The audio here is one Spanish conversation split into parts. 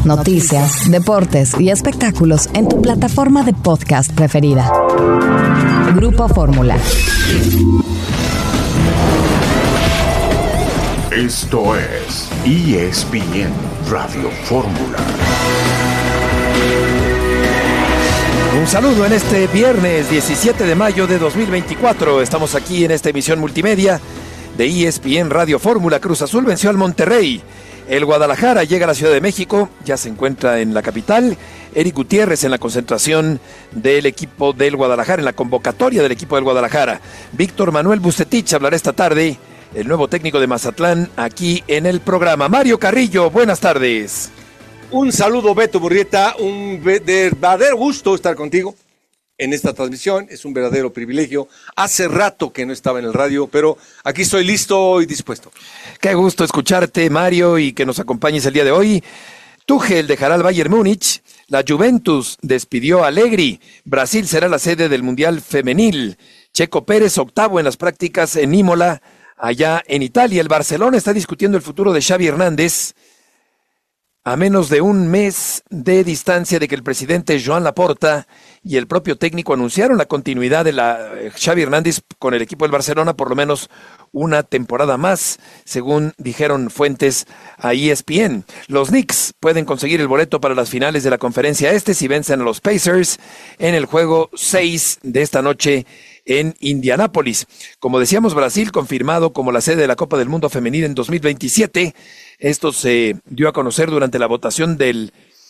noticias, deportes y espectáculos en tu plataforma de podcast preferida. Grupo Fórmula. Esto es ESPN Radio Fórmula. Un saludo en este viernes 17 de mayo de 2024. Estamos aquí en esta emisión multimedia de ESPN Radio Fórmula. Cruz Azul venció al Monterrey. El Guadalajara llega a la Ciudad de México, ya se encuentra en la capital. Eric Gutiérrez en la concentración del equipo del Guadalajara, en la convocatoria del equipo del Guadalajara. Víctor Manuel Bucetich hablará esta tarde, el nuevo técnico de Mazatlán, aquí en el programa. Mario Carrillo, buenas tardes. Un saludo, Beto Murrieta, un verdadero gusto estar contigo en esta transmisión, es un verdadero privilegio. Hace rato que no estaba en el radio, pero aquí estoy listo y dispuesto. Qué gusto escucharte, Mario, y que nos acompañes el día de hoy. Tuchel dejará al Bayern Múnich, la Juventus despidió a Allegri, Brasil será la sede del Mundial Femenil, Checo Pérez octavo en las prácticas en Imola, allá en Italia. El Barcelona está discutiendo el futuro de Xavi Hernández, a menos de un mes de distancia de que el presidente Joan Laporta y el propio técnico anunciaron la continuidad de Xavi Hernández con el equipo del Barcelona por lo menos una temporada más, según dijeron fuentes a ESPN. Los Knicks pueden conseguir el boleto para las finales de la Conferencia si vencen a los Pacers en el juego 6 de esta noche en Indianápolis. Como decíamos, Brasil confirmado como la sede de la Copa del Mundo Femenil en 2027. Esto se dio a conocer durante la votación del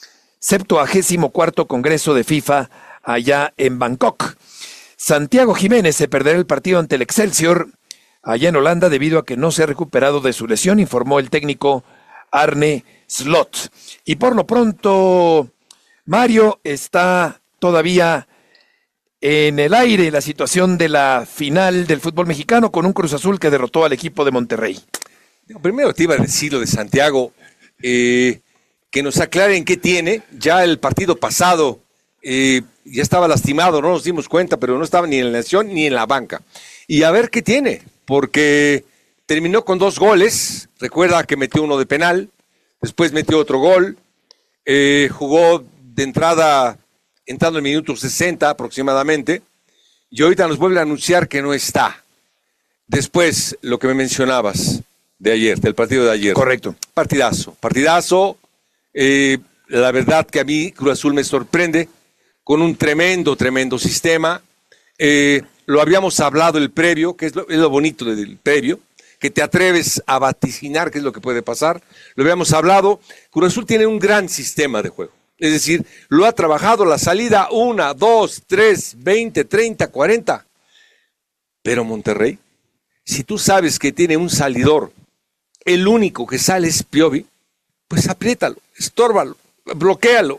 74º Congreso de FIFA allá en Bangkok. Santiago Jiménez se perderá el partido ante el Excelsior allá en Holanda debido a que no se ha recuperado de su lesión, informó el técnico Arne Slot. Y por lo pronto, Mario, está todavía en el aire la situación de la final del fútbol mexicano con un Cruz Azul que derrotó al equipo de Monterrey. Primero te iba a decir lo de Santiago, que nos aclaren qué tiene. Ya el partido pasado ya estaba lastimado, no nos dimos cuenta, pero no estaba ni en la lesión ni en la banca. Y a ver qué tiene, porque terminó con 2 goles, recuerda que metió uno de penal, después metió otro gol, jugó de entrando en el minuto 60 aproximadamente, y ahorita nos vuelve a anunciar que no está. Después, lo que me mencionabas de ayer, del partido de ayer. Correcto. Partidazo. La verdad que a mí Cruz Azul me sorprende con un tremendo sistema. Lo habíamos hablado el previo, que es lo bonito del previo, que te atreves a vaticinar qué es lo que puede pasar. Lo habíamos hablado. Cruz Azul tiene un gran sistema de juego. Es decir, lo ha trabajado la salida 1, 2, 3, 20, 30, 40. Pero Monterrey, si tú sabes que tiene un salidor, el único que sale es Piovi, pues apriétalo, estórbalo, bloquéalo.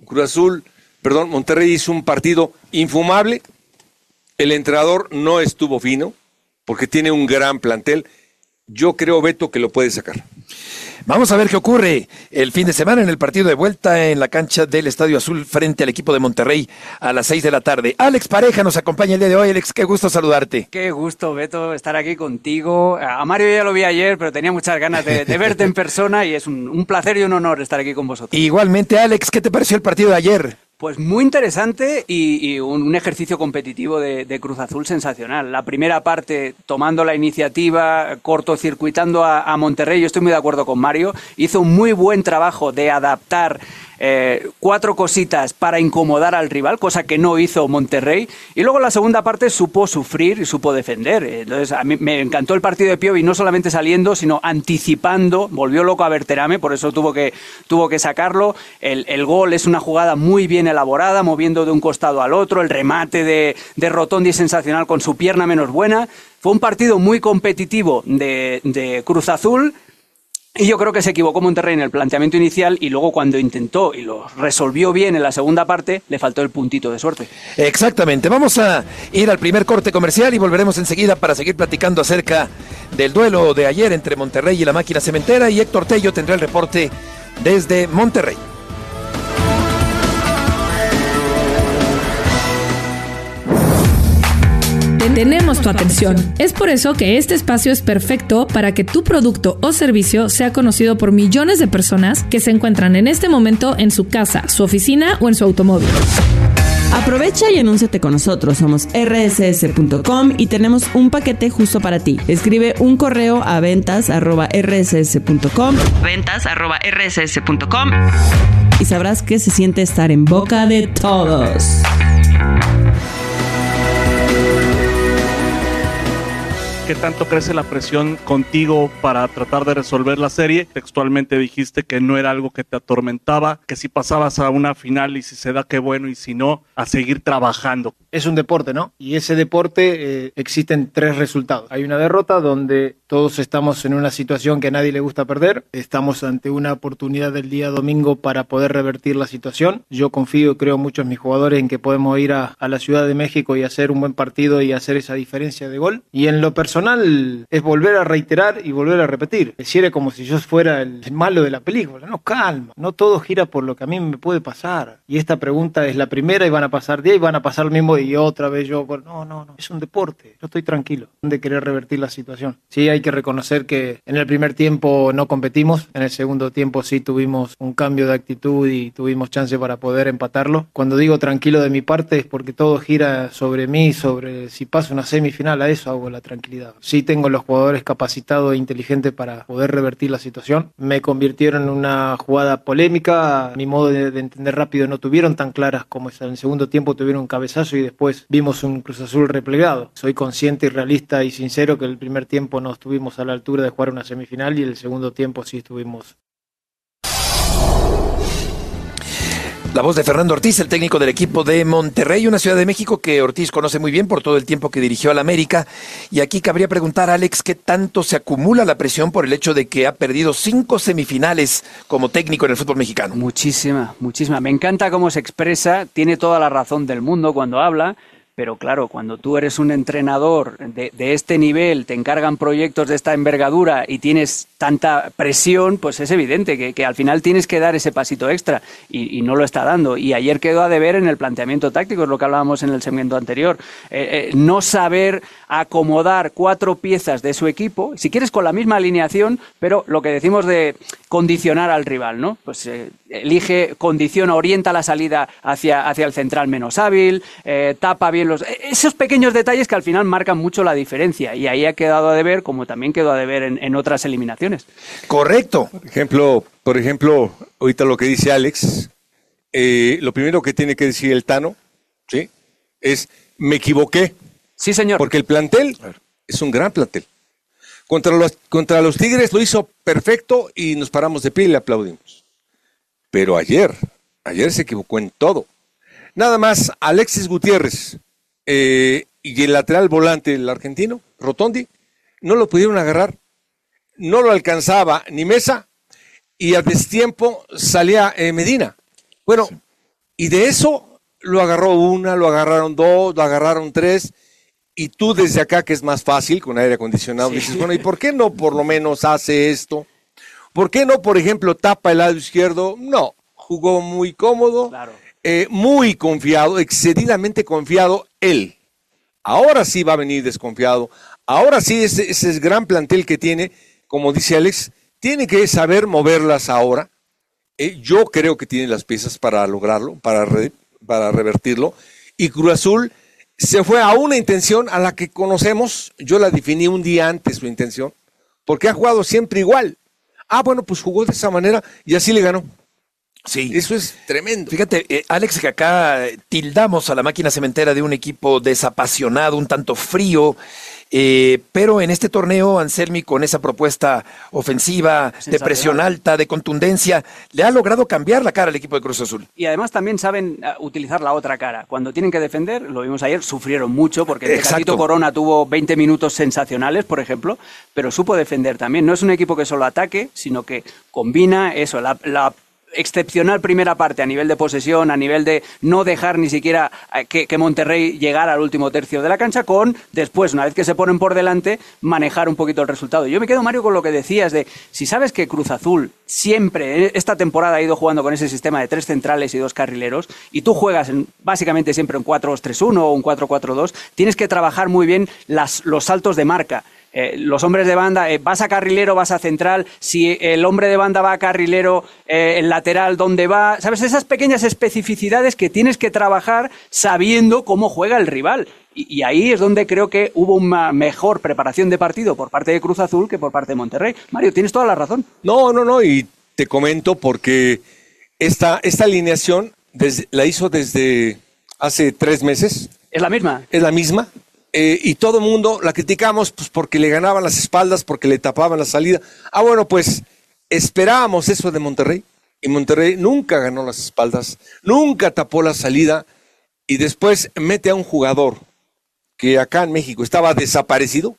Monterrey hizo un partido infumable. El entrenador no estuvo fino, porque tiene un gran plantel. Yo creo, Beto, que lo puede sacar. Vamos a ver qué ocurre el fin de semana en el partido de vuelta en la cancha del Estadio Azul frente al equipo de Monterrey a las 6 de la tarde. Alex Pareja nos acompaña el día de hoy. Alex, qué gusto saludarte. Qué gusto, Beto, estar aquí contigo. A Mario ya lo vi ayer, pero tenía muchas ganas de verte en persona y es un placer y un honor estar aquí con vosotros. Igualmente, Alex, ¿qué te pareció el partido de ayer? Pues muy interesante y un ejercicio competitivo de Cruz Azul sensacional. La primera parte tomando la iniciativa, cortocircuitando a Monterrey, yo estoy muy de acuerdo con Mario, hizo un muy buen trabajo de adaptar 4 cositas para incomodar al rival, cosa que no hizo Monterrey, y luego en la segunda parte supo sufrir y supo defender. Entonces a mí me encantó el partido de Piovi, no solamente saliendo, sino anticipando, volvió loco a Berterame, por eso tuvo que sacarlo. El gol es una jugada muy bien elaborada, moviendo de un costado al otro, el remate de Rotondi sensacional con su pierna menos buena. Fue un partido muy competitivo de Cruz Azul. Y yo creo que se equivocó Monterrey en el planteamiento inicial y luego cuando intentó y lo resolvió bien en la segunda parte, le faltó el puntito de suerte. Exactamente. Vamos a ir al primer corte comercial y volveremos enseguida para seguir platicando acerca del duelo de ayer entre Monterrey y la Máquina Cementera, y Héctor Tello tendrá el reporte desde Monterrey. Tenemos tu atención. Es por eso que este espacio es perfecto para que tu producto o servicio sea conocido por millones de personas que se encuentran en este momento en su casa, su oficina o en su automóvil. Aprovecha y anúnciate con nosotros. Somos rss.com y tenemos un paquete justo para ti. Escribe un correo a ventas@rss.com y sabrás qué se siente estar en boca de todos. ¿Qué tanto crece la presión contigo para tratar de resolver la serie? Textualmente dijiste que no era algo que te atormentaba, que si pasabas a una final y si se da, qué bueno, y si no, a seguir trabajando. Es un deporte, ¿no? Y ese deporte existen 3 resultados. Hay una derrota donde todos estamos en una situación que a nadie le gusta perder. Estamos ante una oportunidad del día domingo para poder revertir la situación. Yo confío y creo mucho en mis jugadores en que podemos ir a la Ciudad de México y hacer un buen partido y hacer esa diferencia de gol. Y en lo personal es volver a reiterar y volver a repetir. Decir como si yo fuera el malo de la película. No, calma. No todo gira por lo que a mí me puede pasar. Y esta pregunta es la primera y van a pasar 10 y van a pasar lo mismo y otra vez yo. Bueno, no. Es un deporte. Yo estoy tranquilo de querer revertir la situación. Sí, hay que reconocer que en el primer tiempo no competimos. En el segundo tiempo sí tuvimos un cambio de actitud y tuvimos chance para poder empatarlo. Cuando digo tranquilo de mi parte es porque todo gira sobre mí, sobre si paso una semifinal, a eso hago la tranquilidad. Sí tengo los jugadores capacitados e inteligentes para poder revertir la situación. Me convirtieron en una jugada polémica. Mi modo de entender rápido no tuvieron tan claras como esa. En el segundo tiempo tuvieron un cabezazo y después vimos un Cruz Azul replegado. Soy consciente y realista y sincero que el primer tiempo no estuvimos a la altura de jugar una semifinal y el segundo tiempo sí estuvimos. La voz de Fernando Ortiz, el técnico del equipo de Monterrey, una Ciudad de México que Ortiz conoce muy bien por todo el tiempo que dirigió al América. Y aquí cabría preguntar, Alex, ¿qué tanto se acumula la presión por el hecho de que ha perdido 5 semifinales como técnico en el fútbol mexicano? Muchísima. Me encanta cómo se expresa, tiene toda la razón del mundo cuando habla. Pero claro, cuando tú eres un entrenador de este nivel, te encargan proyectos de esta envergadura y tienes tanta presión, pues es evidente que al final tienes que dar ese pasito extra y no lo está dando. Y ayer quedó a deber en el planteamiento táctico, es lo que hablábamos en el segmento anterior. No saber acomodar 4 piezas de su equipo, si quieres con la misma alineación, pero lo que decimos de condicionar al rival, ¿no? Pues elige, condiciona, orienta la salida hacia el central menos hábil, tapa bien esos pequeños detalles que al final marcan mucho la diferencia y ahí ha quedado a deber, como también quedó a deber en otras eliminaciones. Correcto. Por ejemplo, ahorita lo que dice Alex, lo primero que tiene que decir el Tano, ¿sí? Es, me equivoqué. Sí, señor. Porque el plantel es un gran plantel. Contra los Tigres lo hizo perfecto y nos paramos de pie y le aplaudimos. Pero ayer se equivocó en todo. Nada más Alexis Gutiérrez y el lateral volante, el argentino, Rotondi, no lo pudieron agarrar. No lo alcanzaba ni Mesa y a destiempo salía Medina. Bueno, sí. Y de eso lo agarró una, lo agarraron 2, lo agarraron 3 y tú desde acá, que es más fácil, con aire acondicionado, sí. Dices, bueno, ¿y por qué no por lo menos hace esto? ¿Por qué no, por ejemplo, tapa el lado izquierdo? No, jugó muy cómodo. Claro. Muy confiado, excedidamente confiado él. Ahora sí va a venir desconfiado. Ahora sí ese gran plantel que tiene, como dice Alex, tiene que saber moverlas ahora. Yo creo que tiene las piezas para lograrlo, para revertirlo. Y Cruz Azul se fue a una intención a la que conocemos. Yo la definí un día antes su intención, porque ha jugado siempre igual. Bueno, pues jugó de esa manera y así le ganó. Sí. Eso es tremendo. Fíjate, Alex, que acá tildamos a la máquina cementera de un equipo desapasionado, un tanto frío, pero en este torneo, Anselmi, con esa propuesta ofensiva, de presión alta, de contundencia, le ha logrado cambiar la cara al equipo de Cruz Azul. Y además también saben utilizar la otra cara. Cuando tienen que defender, lo vimos ayer, sufrieron mucho, porque Tecatito Corona tuvo 20 minutos sensacionales, por ejemplo, pero supo defender también. No es un equipo que solo ataque, sino que combina eso, excepcional primera parte a nivel de posesión, a nivel de no dejar ni siquiera que Monterrey llegara al último tercio de la cancha, con después, una vez que se ponen por delante, manejar un poquito el resultado. Yo me quedo, Mario, con lo que decías de, si sabes que Cruz Azul siempre, esta temporada ha ido jugando con ese sistema de 3 centrales y 2 carrileros, y tú juegas básicamente siempre en 4-2-3-1 o un 4-4-2, tienes que trabajar muy bien los saltos de marca. Los hombres de banda, vas a carrilero, vas a central, si el hombre de banda va a carrilero, el lateral, ¿dónde va? ¿Sabes? Esas pequeñas especificidades que tienes que trabajar sabiendo cómo juega el rival. Y ahí es donde creo que hubo una mejor preparación de partido por parte de Cruz Azul que por parte de Monterrey. Mario, tienes toda la razón. No, y te comento porque esta alineación la hizo desde hace 3 meses. ¿Es la misma? Es la misma. Y todo el mundo la criticamos pues porque le ganaban las espaldas, porque le tapaban la salida. Bueno, pues esperábamos eso de Monterrey, y Monterrey nunca ganó las espaldas, nunca tapó la salida, y después mete a un jugador que acá en México estaba desaparecido,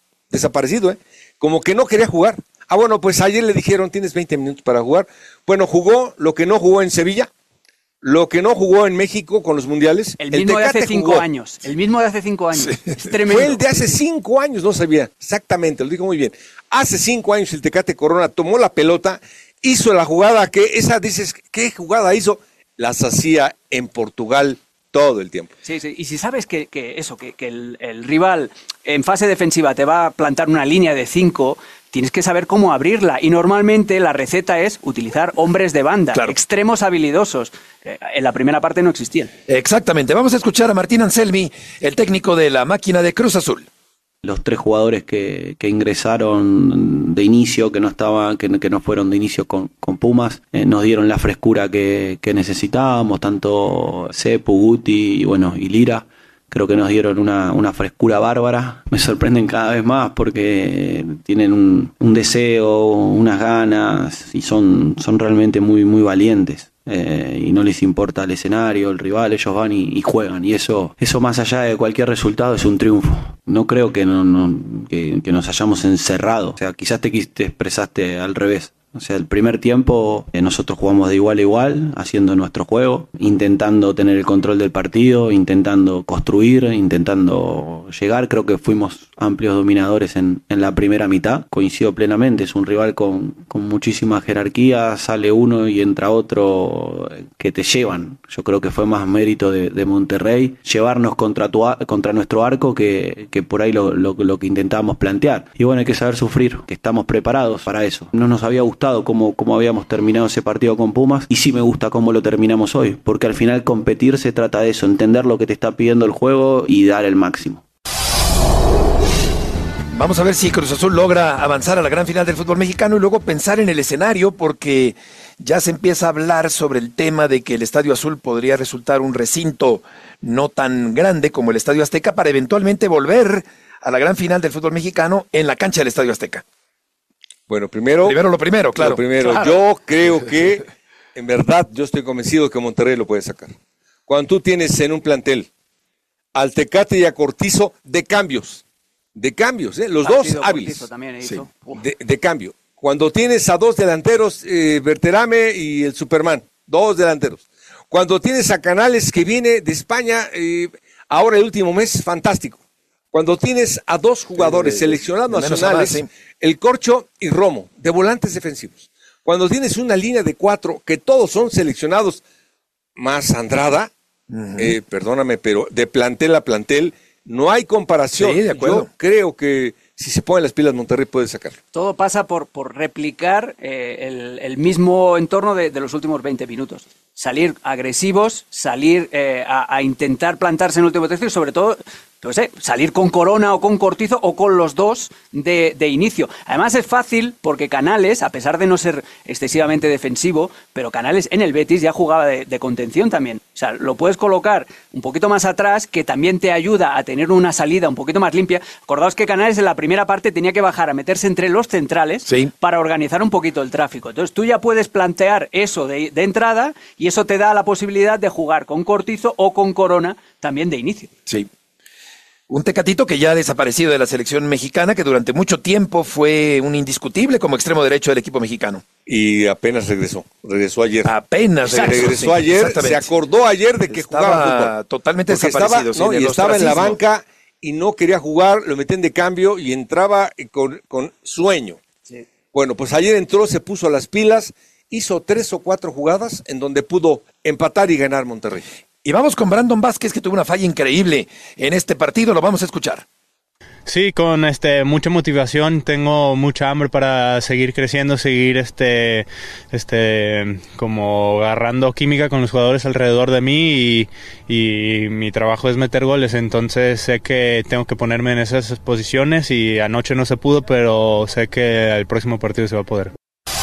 como que no quería jugar. Bueno, pues ayer le dijeron, tienes 20 minutos para jugar. Bueno, jugó lo que no jugó en Sevilla, lo que no jugó en México con los mundiales. El mismo de hace 5 años. El mismo de hace 5 años. Sí. Es tremendo. Fue el de hace 5 años, no sabía. Exactamente, lo dijo muy bien. Hace 5 años el Tecate Corona tomó la pelota, hizo la jugada dices, ¿qué jugada hizo? Las hacía en Portugal todo el tiempo. Sí. Y si sabes que el rival en fase defensiva te va a plantar una línea de 5, tienes que saber cómo abrirla, y normalmente la receta es utilizar hombres de banda, claro, extremos habilidosos. En la primera parte no existían. Exactamente. Vamos a escuchar a Martín Anselmi, el técnico de la máquina de Cruz Azul. Los 3 jugadores que ingresaron de inicio, que no fueron de inicio con Pumas, nos dieron la frescura que necesitábamos, tanto Cepu, Guti y Lira. Creo que nos dieron una frescura bárbara. Me sorprenden cada vez más porque tienen un deseo, unas ganas, y son realmente muy, muy valientes. Y no les importa el escenario, el rival, ellos van y juegan. Y eso más allá de cualquier resultado es un triunfo. No creo que nos hayamos encerrado. O sea, quizás te expresaste al revés. O sea, el primer tiempo nosotros jugamos de igual a igual, haciendo nuestro juego, intentando tener el control del partido, intentando construir, intentando llegar. Creo que fuimos amplios dominadores en la primera mitad. Coincido plenamente, es un rival con muchísima jerarquía, sale uno y entra otro que te llevan. Yo creo que fue más mérito de Monterrey llevarnos contra nuestro arco que por ahí lo que intentábamos plantear. Y bueno, hay que saber sufrir, que estamos preparados para eso. No nos había gustado cómo habíamos terminado ese partido con Pumas, y sí me gusta cómo lo terminamos hoy, porque al final competir se trata de eso, entender lo que te está pidiendo el juego y dar el máximo. Vamos a ver si Cruz Azul logra avanzar a la gran final del fútbol mexicano y luego pensar en el escenario, porque ya se empieza a hablar sobre el tema de que el Estadio Azul podría resultar un recinto no tan grande como el Estadio Azteca para eventualmente volver a la gran final del fútbol mexicano en la cancha del Estadio Azteca. Bueno, primero lo primero, claro. Yo creo que, en verdad, yo estoy convencido de que Monterrey lo puede sacar. Cuando tú tienes en un plantel al Tecate y a Cortizo de cambios, los dos hábiles, sí, de cambio. Cuando tienes a 2 delanteros, Berterame y el Superman, 2 delanteros. Cuando tienes a Canales, que viene de España, ahora el último mes, fantástico. Cuando tienes a 2 jugadores seleccionados nacionales, el Corcho y Romo, de volantes defensivos. Cuando tienes una línea de 4, que todos son seleccionados, más Andrada, perdóname, pero de plantel a plantel, no hay comparación. Sí, de acuerdo. Yo creo que si se ponen las pilas, Monterrey puede sacarlo. Todo pasa por replicar el mismo entorno de los últimos 20 minutos. Salir agresivos, salir a intentar plantarse en el último tercio y sobre todo, no sé, salir con Corona o con Cortizo o con los dos de inicio. Además es fácil porque Canales, a pesar de no ser excesivamente defensivo, pero Canales en el Betis ya jugaba de contención también. O sea, lo puedes colocar un poquito más atrás, que también te ayuda a tener una salida un poquito más limpia. Acordaos que Canales en la primera parte tenía que bajar a meterse entre los centrales para organizar un poquito el tráfico. Entonces tú ya puedes plantear eso de entrada y eso te da la posibilidad de jugar con Cortizo o con Corona también de inicio. Sí. Un Tecatito que ya ha desaparecido de la selección mexicana, que durante mucho tiempo fue un indiscutible como extremo derecho del equipo mexicano. Y apenas regresó ayer. Apenas regresó ayer, se acordó ayer de que jugaba fútbol. Totalmente desaparecido. Estaba en la banca y no quería jugar, lo metían de cambio y entraba con sueño. Sí. Bueno, pues ayer entró, se puso las pilas, hizo 3 o 4 jugadas en donde pudo empatar y ganar Monterrey. Y vamos con Brandon Vázquez, que tuvo una falla increíble en este partido, lo vamos a escuchar. Sí, con mucha motivación, tengo mucha hambre para seguir creciendo, seguir como agarrando química con los jugadores alrededor de mí y mi trabajo es meter goles, entonces sé que tengo que ponerme en esas posiciones y anoche no se pudo, pero sé que el próximo partido se va a poder.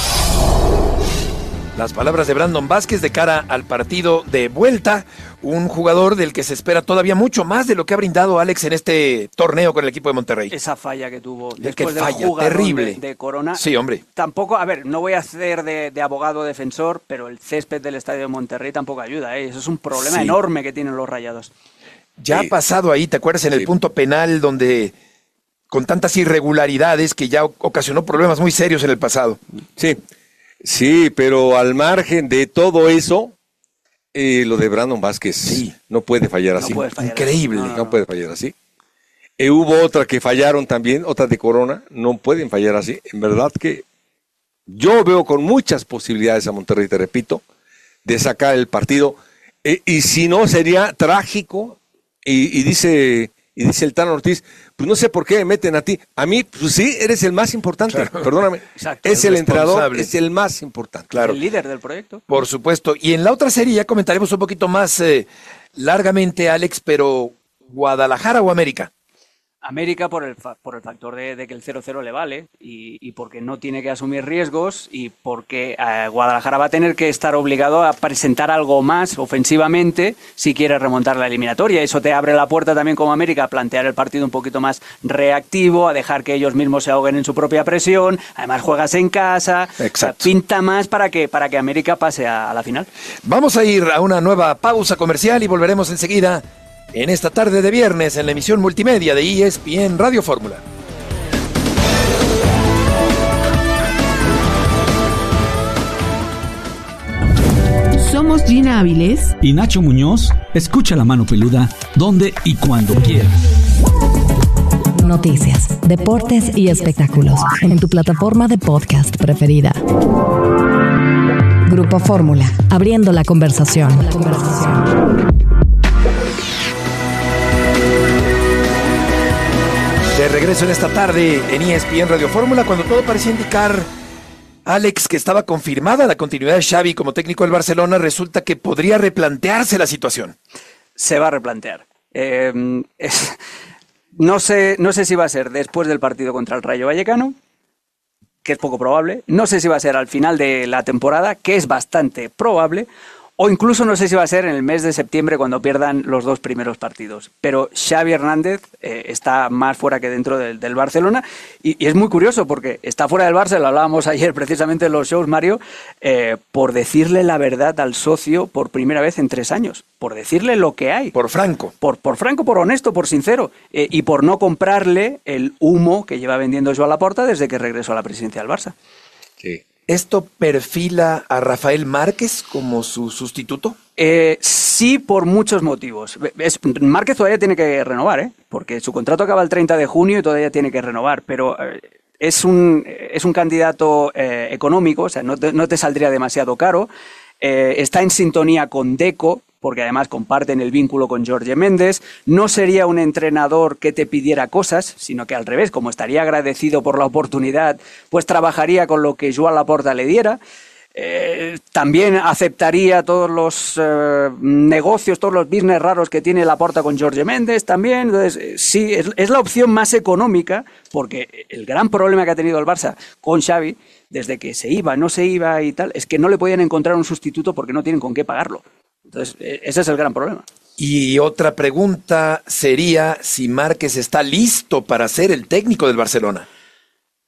Las palabras de Brandon Vázquez de cara al partido de vuelta, un jugador del que se espera todavía mucho más de lo que ha brindado Alex en este torneo con el equipo de Monterrey. Esa falla que tuvo después del jugador terrible de Corona. Sí, hombre. Tampoco, a ver, no voy a hacer de abogado defensor, pero el césped del estadio de Monterrey tampoco ayuda, ¿eh? Eso es un problema enorme que tienen los Rayados. Ya ha pasado ahí, ¿te acuerdas? En el punto penal donde con tantas irregularidades que ya ocasionó problemas muy serios en el pasado. Sí, pero al margen de todo eso, lo de Brandon Vázquez no puede fallar así. Increíble. No puede fallar así. Hubo otra que fallaron también, otra de Corona, no pueden fallar así. En verdad que yo veo con muchas posibilidades a Monterrey, te repito, de sacar el partido. Y si no, sería trágico. Y dice el Tano Ortiz, pues no sé por qué me meten a ti. A mí, pues sí, eres el más importante, claro. Perdóname. Exacto, es el entrenador, es el más importante. Claro. El líder del proyecto. Por supuesto. Y en la otra serie ya comentaremos un poquito más largamente, Alex, pero ¿Guadalajara o América? América por el factor de que el 0-0 le vale y porque no tiene que asumir riesgos y porque Guadalajara va a tener que estar obligado a presentar algo más ofensivamente si quiere remontar la eliminatoria. Eso te abre la puerta también como América a plantear el partido un poquito más reactivo, a dejar que ellos mismos se ahoguen en su propia presión. Además juegas en casa. Exacto. Pinta más para que América pase a la final. Vamos a ir a una nueva pausa comercial y volveremos enseguida en esta tarde de viernes en la emisión multimedia de ESPN Radio Fórmula. Somos Gina Áviles y Nacho Muñoz. Escucha La Mano Peluda donde y cuando quieras. Noticias, deportes y espectáculos en tu plataforma de podcast preferida. Grupo Fórmula, abriendo la conversación. De regreso en esta tarde en ESPN Radio Fórmula, cuando todo parecía indicar, Alex, que estaba confirmada la continuidad de Xavi como técnico del Barcelona, resulta que podría replantearse la situación. Se va a replantear. No sé si va a ser después del partido contra el Rayo Vallecano, que es poco probable. No sé si va a ser al final de la temporada, que es bastante probable. O incluso no sé si va a ser en el mes de septiembre cuando pierdan los 2 primeros partidos. Pero Xavi Hernández está más fuera que dentro del Barcelona y es muy curioso porque está fuera del Barça, lo hablábamos ayer precisamente en los shows, Mario, por decirle la verdad al socio por primera vez en 3 años. Por decirle lo que hay. Por franco. Por franco, por honesto, por sincero. Y por no comprarle el humo que lleva vendiendo Joan Laporta desde que regresó a la presidencia del Barça. Sí. ¿Esto perfila a Rafael Márquez como su sustituto? Sí, por muchos motivos. Márquez todavía tiene que renovar, porque su contrato acaba el 30 de junio y todavía tiene que renovar, pero es un candidato económico, o sea, no te saldría demasiado caro. Está en sintonía con Deco, porque además comparten el vínculo con Jorge Méndez. No sería un entrenador que te pidiera cosas, sino que al revés, como estaría agradecido por la oportunidad, pues trabajaría con lo que Joan Laporta le diera. También aceptaría todos los negocios, todos los business raros que tiene Laporta con Jorge Méndez también. Entonces, sí, es la opción más económica, porque el gran problema que ha tenido el Barça con Xavi, desde que se iba, no se iba y tal, es que no le podían encontrar un sustituto porque no tienen con qué pagarlo. Entonces, ese es el gran problema. Y otra pregunta sería si Márquez está listo para ser el técnico del Barcelona.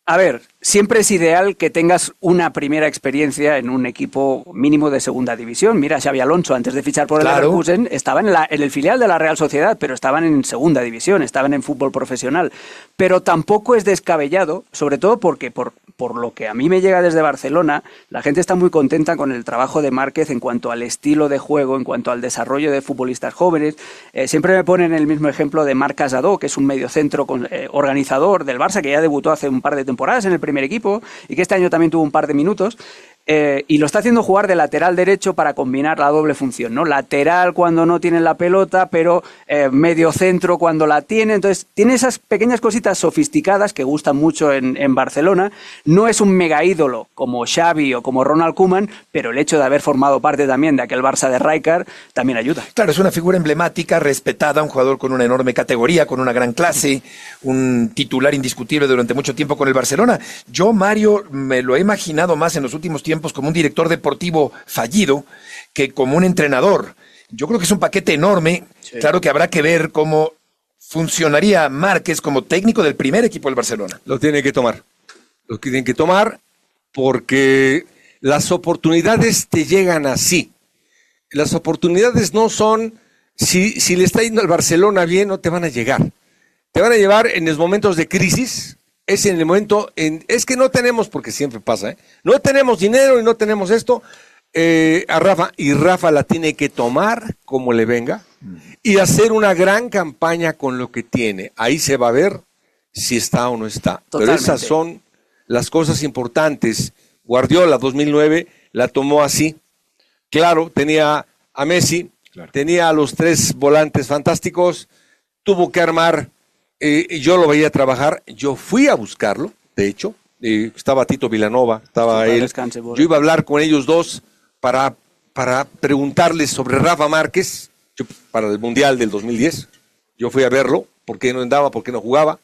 A ver, siempre es ideal que tengas una primera experiencia en un equipo mínimo de segunda división. Mira, Xabi Alonso, antes de fichar por el Leverkusen, estaban en el filial de la Real Sociedad, pero estaban en segunda división, estaban en fútbol profesional. Pero tampoco es descabellado, sobre todo porque por lo que a mí me llega desde Barcelona, la gente está muy contenta con el trabajo de Márquez en cuanto al estilo de juego, en cuanto al desarrollo de futbolistas jóvenes. Siempre me ponen el mismo ejemplo de Marc Casado, que es un mediocentro organizador del Barça, que ya debutó hace un par de temporadas en el primer equipo y que este año también tuvo un par de minutos. Y lo está haciendo jugar de lateral derecho para combinar la doble función, ¿no? Lateral cuando no tiene la pelota, pero medio centro cuando la tiene. Entonces, tiene esas pequeñas cositas sofisticadas que gustan mucho en Barcelona. No es un mega ídolo como Xavi o como Ronald Koeman, pero el hecho de haber formado parte también de aquel Barça de Rijkaard también ayuda. Claro, es una figura emblemática, respetada, un jugador con una enorme categoría, con una gran clase, un titular indiscutible durante mucho tiempo con el Barcelona. Yo, Mario, me lo he imaginado más en los últimos tiempos como un director deportivo fallido que como un entrenador. Yo creo que es un paquete enorme. Sí. Claro que habrá que ver cómo funcionaría Márquez como técnico del primer equipo del Barcelona. Lo tiene que tomar. Lo tienen que tomar porque las oportunidades te llegan así. Las oportunidades no son, si le está yendo al Barcelona bien, no te van a llegar. Te van a llevar en los momentos de crisis. Es en el momento, es que no tenemos, porque siempre pasa, no tenemos dinero y no tenemos esto, a Rafa, y Rafa la tiene que tomar como le venga y hacer una gran campaña con lo que tiene. Ahí se va a ver si está o no está. Totalmente. Pero esas son las cosas importantes. Guardiola 2009 la tomó así. Claro, tenía a Messi, tenía a los 3 volantes fantásticos, tuvo que armar. Yo lo veía trabajar, yo fui a buscarlo, de hecho, estaba Tito Vilanova, estaba él, yo iba a hablar con ellos dos para preguntarles sobre Rafa Márquez, para el Mundial del 2010, yo fui a verlo, por qué no andaba, por qué no jugaba,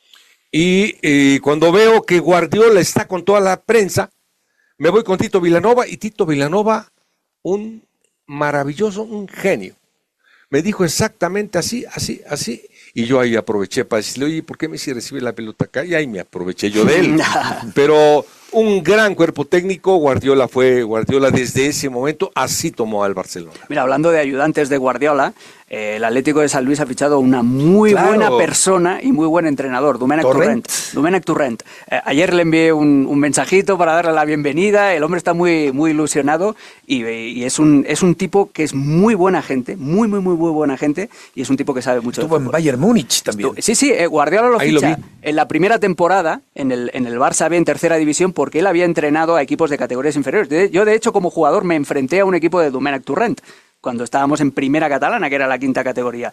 y cuando veo que Guardiola está con toda la prensa, me voy con Tito Vilanova, y Tito Vilanova, un maravilloso, un genio, me dijo exactamente así, y yo ahí aproveché para decirle, oye, ¿por qué Messi recibe la pelota acá? Y ahí me aproveché yo de él. Pero un gran cuerpo técnico, Guardiola desde ese momento, así tomó al Barcelona. Mira, hablando de ayudantes de Guardiola, el Atlético de San Luis ha fichado una muy buena persona y muy buen entrenador, Domènec Torrent. Ayer le envié un mensajito para darle la bienvenida, el hombre está muy, muy ilusionado y es un tipo que es muy buena gente, muy buena gente, y es un tipo que sabe mucho de fútbol. Estuvo en Bayern Múnich también. Sí, Guardiola lo ficha en la primera temporada en el Barça B en tercera división porque él había entrenado a equipos de categorías inferiores. Yo, de hecho, como jugador me enfrenté a un equipo de Domènec Torrent cuando estábamos en primera catalana, que era la quinta categoría.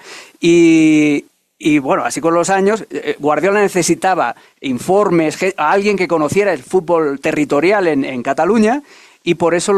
Y bueno, así con los años, Guardiola necesitaba informes, a alguien que conociera el fútbol territorial en Cataluña, y por eso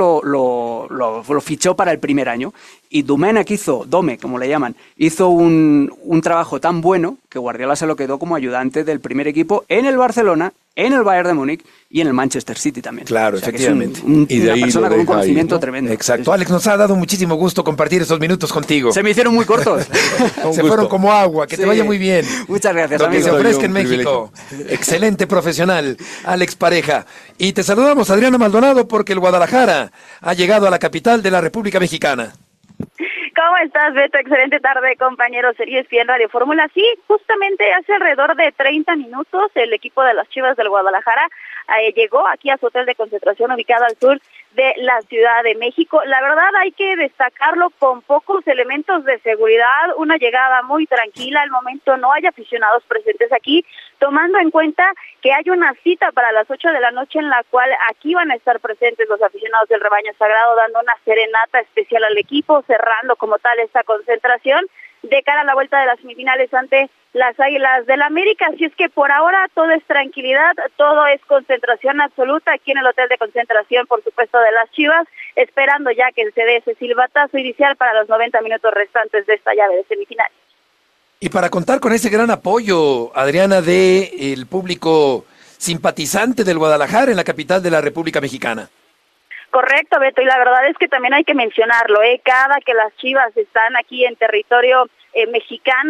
lo fichó para el primer año. Y Dome, como le llaman, hizo un trabajo tan bueno que Guardiola se lo quedó como ayudante del primer equipo en el Barcelona, en el Bayern de Múnich y en el Manchester City también. Claro, efectivamente. Y de una persona con un conocimiento tremendo. Exacto. Alex, nos ha dado muchísimo gusto compartir estos minutos contigo. Se me hicieron muy cortos. Se fueron como agua. Que te vaya muy bien. Muchas gracias, amigo. Lo que se ofrezca en México. Excelente profesional, Alex Pareja. Y te saludamos, Adriana Maldonado, porque el Guadalajara ha llegado a la capital de la República Mexicana. ¿Cómo estás, Beto? Excelente tarde, compañeros. ESPN Radio Fórmula. Sí, justamente hace alrededor de 30 minutos el equipo de las Chivas del Guadalajara llegó aquí a su hotel de concentración ubicado al sur de la Ciudad de México. La verdad hay que destacarlo con pocos elementos de seguridad, una llegada muy tranquila, al momento no hay aficionados presentes aquí, tomando en cuenta que hay una cita para las 8 de la noche en la cual aquí van a estar presentes los aficionados del Rebaño Sagrado dando una serenata especial al equipo, cerrando como tal esta concentración de cara a la vuelta de las semifinales ante las Águilas del América. Así es que por ahora todo es tranquilidad, todo es concentración absoluta aquí en el hotel de concentración, por supuesto, de las Chivas, esperando ya que se dé ese silbatazo inicial para los 90 minutos restantes de esta llave de semifinales. Y para contar con ese gran apoyo, Adriana, del público simpatizante del Guadalajara en la capital de la República Mexicana. Correcto, Beto, y la verdad es que también hay que mencionarlo, cada que las Chivas están aquí en territorio mexicano,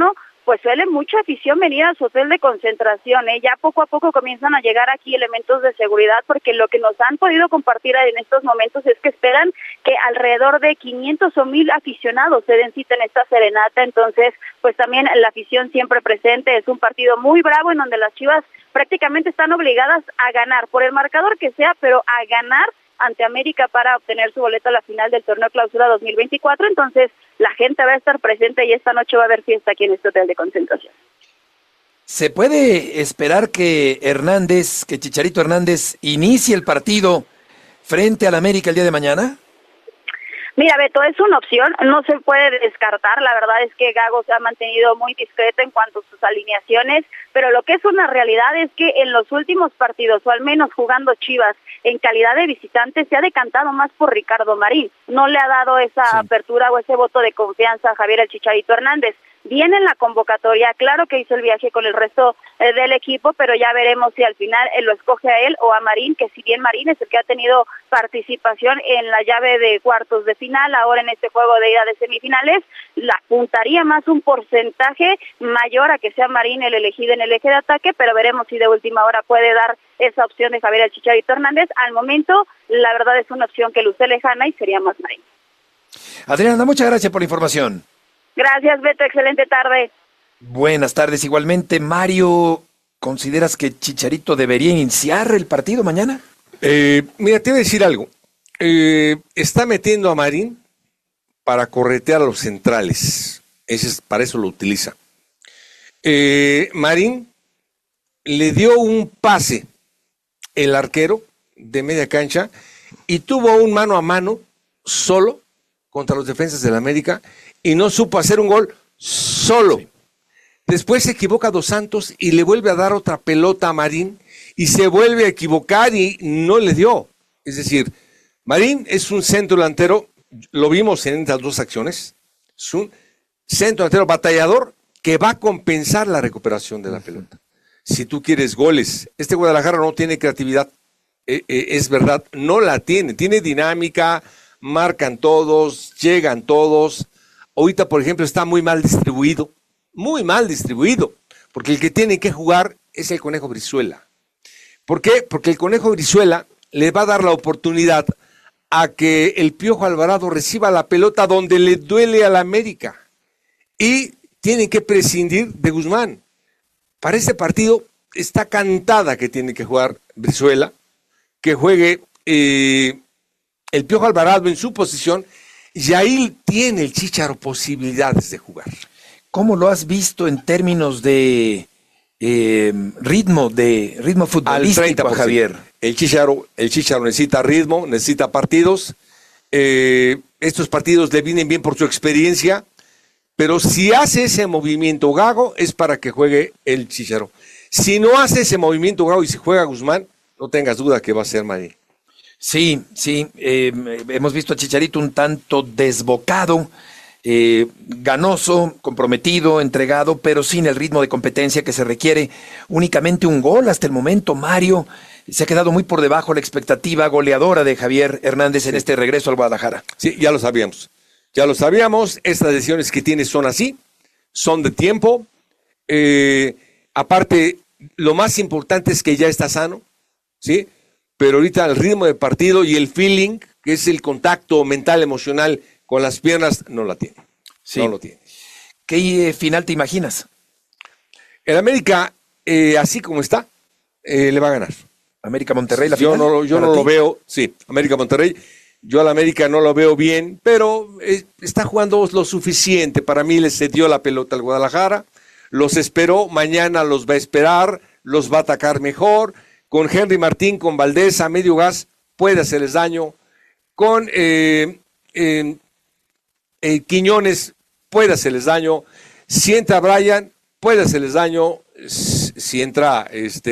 pues suele mucha afición venir a su hotel de concentración, ya poco a poco comienzan a llegar aquí elementos de seguridad, porque lo que nos han podido compartir en estos momentos es que esperan que alrededor de 500 o 1,000 aficionados se den cita en esta serenata. Entonces, pues también la afición siempre presente. Es un partido muy bravo en donde las Chivas prácticamente están obligadas a ganar, por el marcador que sea, pero a ganar ante América para obtener su boleto a la final del torneo Clausura 2024. Entonces, la gente va a estar presente y esta noche va a haber fiesta aquí en este hotel de concentración. ¿Se puede esperar que Chicharito Hernández inicie el partido frente al América el día de mañana? Mira, Beto, es una opción, no se puede descartar. La verdad es que Gago se ha mantenido muy discreto en cuanto a sus alineaciones, pero lo que es una realidad es que en los últimos partidos, o al menos jugando Chivas en calidad de visitante, se ha decantado más por Ricardo Marín. No le ha dado esa apertura o ese voto de confianza a Javier el Chicharito Hernández. Viene en la convocatoria, claro que hizo el viaje con el resto del equipo, pero ya veremos si al final lo escoge a él o a Marín, que si bien Marín es el que ha tenido participación en la llave de cuartos de final, ahora en este juego de ida de semifinales, la apuntaría más un porcentaje mayor a que sea Marín el elegido en el eje de ataque, pero veremos si de última hora puede dar esa opción de Javier el Chicharito Hernández. Al momento, la verdad es una opción que luce lejana y sería más Marín. Adriana, muchas gracias por la información. Gracias, Beto, excelente tarde. Buenas tardes, igualmente. Mario, ¿consideras que Chicharito debería iniciar el partido mañana? Mira, te voy a decir algo. Está metiendo a Marín para corretear a los centrales. Para eso lo utiliza. Marín le dio un pase el arquero de media cancha y tuvo un mano a mano solo contra los defensas del América y no supo hacer un gol solo. Sí. Después se equivoca Dos Santos y le vuelve a dar otra pelota a Marín y se vuelve a equivocar y no le dio. Es decir, Marín es un centro delantero, lo vimos en estas dos acciones, es un centro delantero batallador que va a compensar la recuperación de la pelota. Si tú quieres goles, este Guadalajara no tiene creatividad, es verdad, no la tiene, tiene dinámica, marcan todos, llegan todos. Ahorita, por ejemplo, está muy mal distribuido, porque el que tiene que jugar es el Conejo Brizuela. ¿Por qué? Porque el Conejo Brizuela le va a dar la oportunidad a que el Piojo Alvarado reciba la pelota donde le duele a la América. Y tienen que prescindir de Guzmán. Para este partido está cantada que tiene que jugar Brizuela, que juegue el Piojo Alvarado en su posición, y ahí tiene el Chícharo posibilidades de jugar. ¿Cómo lo has visto en términos de ritmo futbolístico, Javier? El Chícharo necesita ritmo, necesita partidos. Estos partidos le vienen bien por su experiencia, pero si hace ese movimiento Gago es para que juegue el Chícharo. Si no hace ese movimiento Gago y si juega Guzmán, no tengas duda que va a ser Marín. Sí, hemos visto a Chicharito un tanto desbocado, ganoso, comprometido, entregado, pero sin el ritmo de competencia que se requiere. Únicamente un gol hasta el momento, Mario. Se ha quedado muy por debajo la expectativa goleadora de Javier Hernández en este regreso al Guadalajara. Sí, ya lo sabíamos. Estas decisiones que tiene son así, son de tiempo. Aparte, lo más importante es que ya está sano, ¿sí? Pero ahorita el ritmo de partido y el feeling, que es el contacto mental, emocional con las piernas, no la tiene. Sí. No lo tiene. ¿Qué final te imaginas? El América, así como está, le va a ganar. América Monterrey, la final. Yo no lo veo, sí, América Monterrey. Yo al América no lo veo bien, pero está jugando lo suficiente. Para mí le cedió la pelota al Guadalajara, los esperó, mañana los va a esperar, los va a atacar mejor. Con Henry Martín, con Valdés a medio gas, puede hacerles daño. Con Quiñones, puede hacerles daño. Si entra Brian, puede hacerles daño. Si entra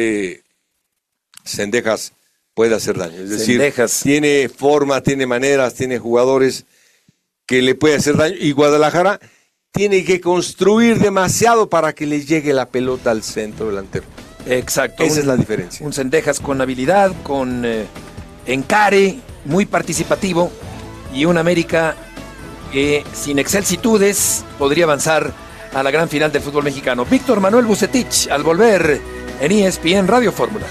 Cendejas, puede hacer daño. Es decir, Cendejas tiene forma, tiene maneras, tiene jugadores que le puede hacer daño. Y Guadalajara tiene que construir demasiado para que le llegue la pelota al centro delantero. Exacto. Esa es la diferencia. Un Cendejas con habilidad, con encare, muy participativo, y un América que sin excelsitudes podría avanzar a la gran final del fútbol mexicano. Víctor Manuel Vucetich, al volver en ESPN Radio Fórmula.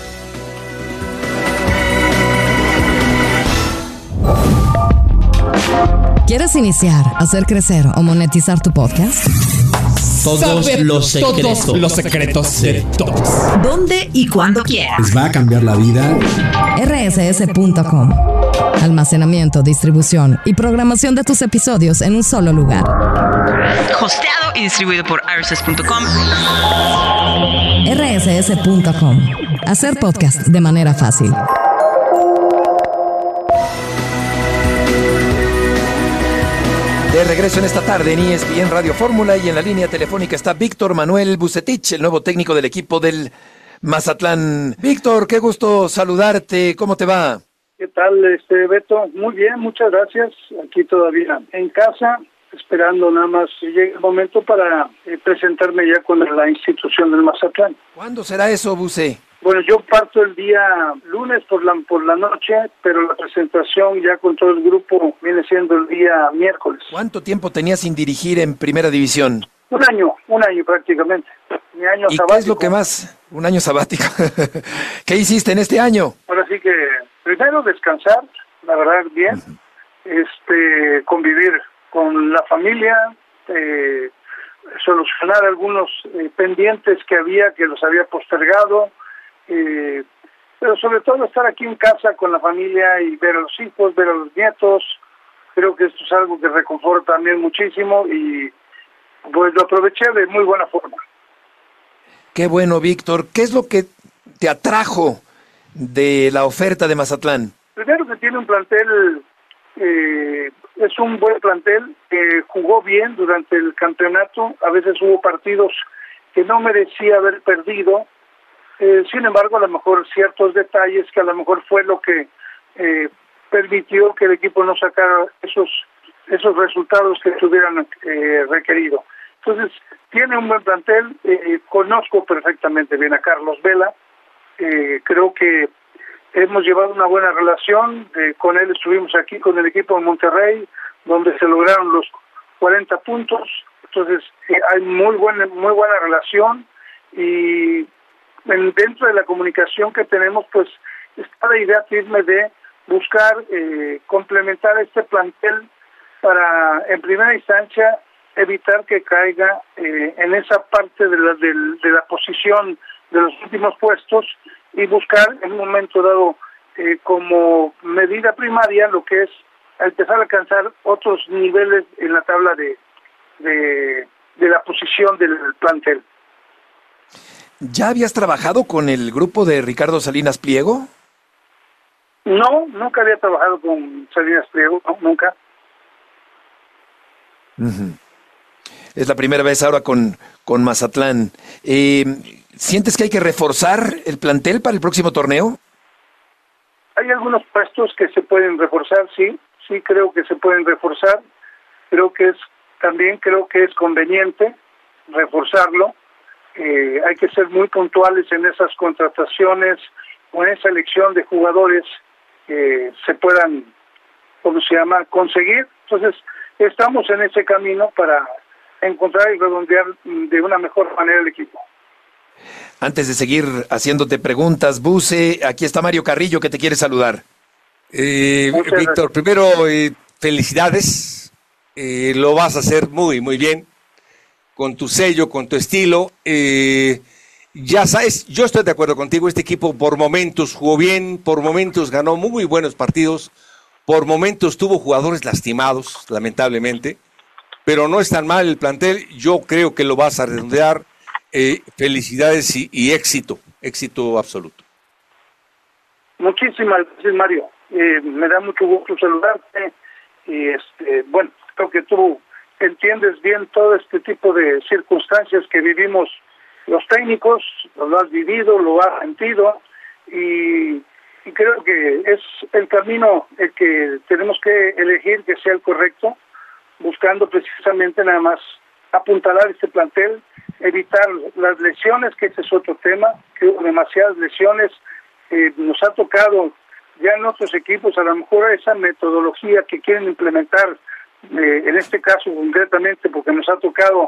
¿Quieres iniciar, hacer crecer o monetizar tu podcast? Todos los secretos de todos. ¿Dónde y cuándo quieras? Les va a cambiar la vida. rss.com. Almacenamiento, distribución y programación de tus episodios en un solo lugar. Hosteado y distribuido por rss.com. rss.com. Hacer podcast de manera fácil. De regreso en esta tarde en ESPN Radio Fórmula y en la línea telefónica está Víctor Manuel Vucetich, el nuevo técnico del equipo del Mazatlán. Víctor, qué gusto saludarte, ¿cómo te va? ¿Qué tal, Beto? Muy bien, muchas gracias. Aquí todavía en casa, esperando nada más que llegue el momento para presentarme ya con la institución del Mazatlán. ¿Cuándo será eso, Buce? Bueno, yo parto el día lunes por la noche, pero la presentación ya con todo el grupo viene siendo el día miércoles. ¿Cuánto tiempo tenías sin dirigir en Primera División? Un año prácticamente. Mi año ¿Y sabático. qué es lo que más? Un año sabático. ¿Qué hiciste en este año? Ahora sí que primero descansar, la verdad bien, convivir con la familia, solucionar algunos pendientes que los había postergado, pero sobre todo estar aquí en casa con la familia y ver a los hijos, ver a los nietos. Creo que esto es algo que reconforta también muchísimo y pues lo aproveché de muy buena forma. Qué bueno, Víctor. ¿Qué es lo que te atrajo de la oferta de Mazatlán? Primero que tiene un plantel, es un buen plantel, que jugó bien durante el campeonato. A veces hubo partidos que no merecía haber perdido. Sin embargo, a lo mejor ciertos detalles que a lo mejor fue lo que permitió que el equipo no sacara esos resultados que se hubieran requerido. Entonces, tiene un buen plantel. Conozco perfectamente bien a Carlos Vela. Creo que hemos llevado una buena relación. Con él estuvimos aquí con el equipo de Monterrey, donde se lograron los 40 puntos. Entonces, hay muy buena relación y dentro de la comunicación que tenemos, pues está la idea firme de buscar complementar este plantel para, en primera instancia, evitar que caiga en esa parte de la posición de los últimos puestos y buscar en un momento dado como medida primaria lo que es empezar a alcanzar otros niveles en la tabla de la posición del plantel. ¿Ya habías trabajado con el grupo de Ricardo Salinas Pliego? No, nunca había trabajado con Salinas Pliego, no, nunca. Uh-huh. Es la primera vez ahora con Mazatlán. ¿Sientes que hay que reforzar el plantel para el próximo torneo? Hay algunos puestos que se pueden reforzar, sí creo que se pueden reforzar. Creo que es conveniente reforzarlo. Hay que ser muy puntuales en esas contrataciones o en esa elección de jugadores que se puedan, conseguir. Entonces, estamos en ese camino para encontrar y redondear de una mejor manera el equipo. Antes de seguir haciéndote preguntas, Buce, aquí está Mario Carrillo que te quiere saludar. Víctor, primero, felicidades. Lo vas a hacer muy, muy bien, con tu sello, con tu estilo. Ya sabes, yo estoy de acuerdo contigo, este equipo por momentos jugó bien, por momentos ganó muy buenos partidos, por momentos tuvo jugadores lastimados, lamentablemente, pero no es tan mal el plantel. Yo creo que lo vas a redondear. Felicidades y éxito absoluto. Muchísimas gracias, Mario. Me da mucho gusto saludarte y creo que tú entiendes bien todo este tipo de circunstancias que vivimos los técnicos, lo has vivido, lo has sentido y creo que es el camino el que tenemos que elegir que sea el correcto, buscando precisamente nada más apuntalar este plantel, evitar las lesiones, que ese es otro tema, que hubo demasiadas lesiones. Nos ha tocado ya en otros equipos a lo mejor esa metodología que quieren implementar, en este caso concretamente porque nos ha tocado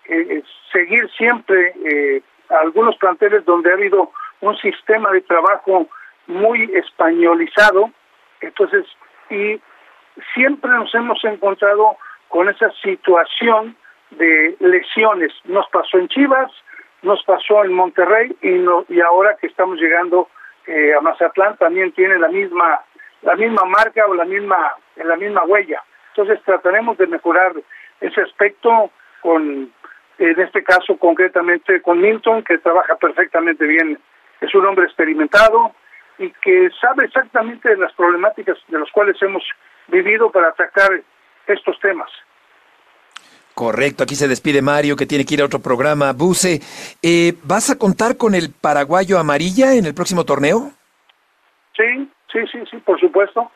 seguir siempre algunos planteles donde ha habido un sistema de trabajo muy españolizado, entonces, y siempre nos hemos encontrado con esa situación de lesiones. Nos pasó en Chivas, nos pasó en Monterrey y ahora que estamos llegando a Mazatlán también tiene la misma marca o la misma huella. Entonces trataremos de mejorar ese aspecto en este caso concretamente con Milton, que trabaja perfectamente bien. Es un hombre experimentado y que sabe exactamente de las problemáticas de las cuales hemos vivido para atacar estos temas. Correcto, aquí se despide Mario, que tiene que ir a otro programa. Buse, ¿vas a contar con el paraguayo Amarilla en el próximo torneo? Sí, por supuesto.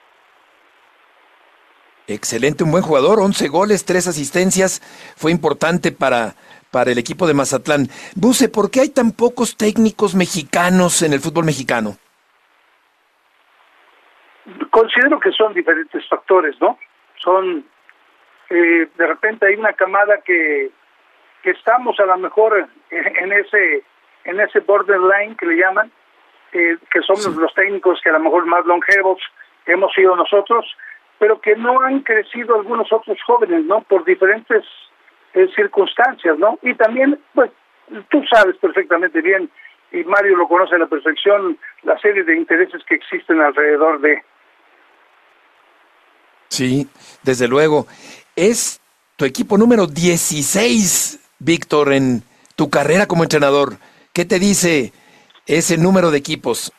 Excelente, un buen jugador, 11 goles, 3 asistencias, fue importante para el equipo de Mazatlán. Buse, ¿por qué hay tan pocos técnicos mexicanos en el fútbol mexicano? Considero que son diferentes factores, ¿no? De repente hay una camada que estamos a lo mejor en ese borderline que le llaman, que somos los técnicos que a lo mejor más longevos hemos sido nosotros, pero que no han crecido algunos otros jóvenes, ¿no? Por diferentes circunstancias, ¿no? Y también, pues, tú sabes perfectamente bien, y Mario lo conoce a la perfección, la serie de intereses que existen alrededor de... Sí, desde luego. Es tu equipo número 16, Víctor, en tu carrera como entrenador. ¿Qué te dice ese número de equipos?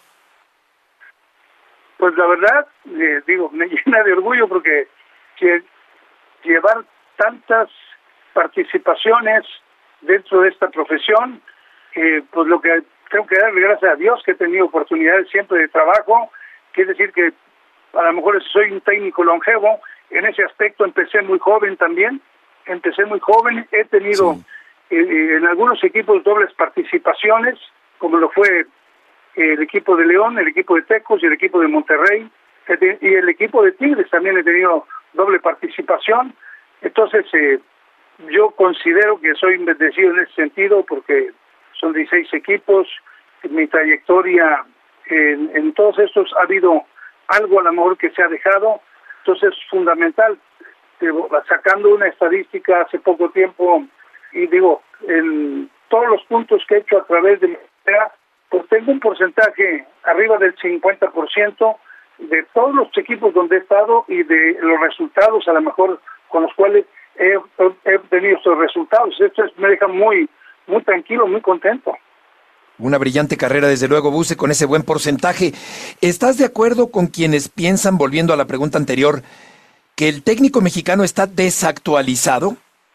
Pues la verdad, me llena de orgullo porque llevar tantas participaciones dentro de esta profesión, pues lo que tengo que darle gracias a Dios que he tenido oportunidades siempre de trabajo. Quiere decir que a lo mejor soy un técnico longevo. En ese aspecto empecé muy joven también. He tenido en algunos equipos dobles participaciones, como lo fue el equipo de León, el equipo de Tecos y el equipo de Monterrey, y el equipo de Tigres también he tenido doble participación. Entonces, yo considero que soy bendecido en ese sentido porque son 16 equipos. En mi trayectoria en todos estos ha habido algo a lo mejor que se ha dejado, entonces es fundamental. Sacando una estadística hace poco tiempo, y digo, en todos los puntos que he hecho a través de mi carrera, pues tengo un porcentaje arriba del 50% de todos los equipos donde he estado y de los resultados a lo mejor con los cuales he obtenido estos resultados. Esto me deja muy, muy tranquilo, muy contento. Una brillante carrera, desde luego, Buse, con ese buen porcentaje. ¿Estás de acuerdo con quienes piensan, volviendo a la pregunta anterior, que el técnico mexicano está desactualizado?